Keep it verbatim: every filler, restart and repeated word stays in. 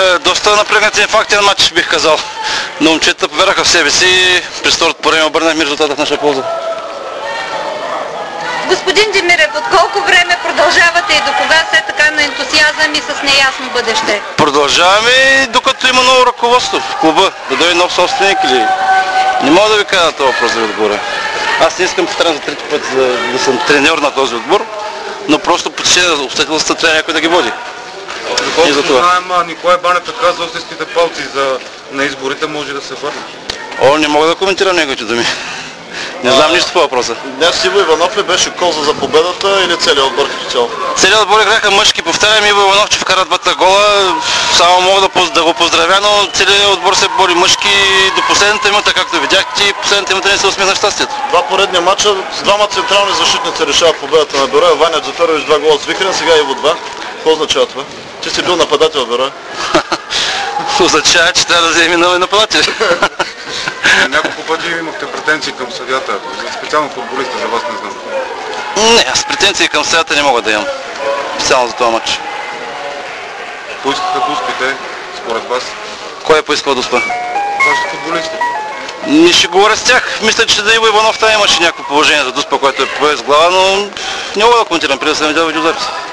Е, доста напрегнатен фактен матч, бих казал. Но момчетата повярваха в себе си и през второто по време обърнахме резултата в наша полза. Господин Демирев, от колко време продължавате и до кога сте така на ентусиазъм и с неясно бъдеще? Продължаваме докато има ново ръководство в клуба, да дойде нов собственик или... Не мога да ви кажа на този въпрос да ви отговоря. Аз не искам повтарям за трети път да, да съм треньор на този отбор, но просто по течение обстоятелствата трябва някой да ги води. Доколкото знаем, Николай Банев е казал остиските палци за, на изборите може да се върне. О, не мога да коментирам неговите думи. Не знам нищо по въпроса. Днес Иво Иванов ли беше коза за победата или целият отбор като цяло? Целият отбор играха мъжки. Повтарям, Иво Иванов, че вкара двата гола. Само мога да, да го поздравя, но целият отбор се бори мъжки до последната минута, както видяхте, последната минута не се усмихна щастието. Два поредни матча с двама централни защитници решават победата на Берое. Ваня Джаферович два гола с Вихрен, сега Иво два. Какво означава това? Че си бил нападател, Берое? Означава, че трябва да вземе нови нападатели. Няколко пъти имахте претенции към съдията, специално футболиста, за вас не знам. Не, аз претенции към съдията не мога да имам. Специално за този матч. Поискаха да успите, според вас? Кой е поискал да успа? Вашите футболисти. Не ще говоря с тях. Мисля, че да Иво Иванов там имаше някакво положение за дуспа, което е повез глава, но не мога да коментирам, преди да съм видял видеозапис.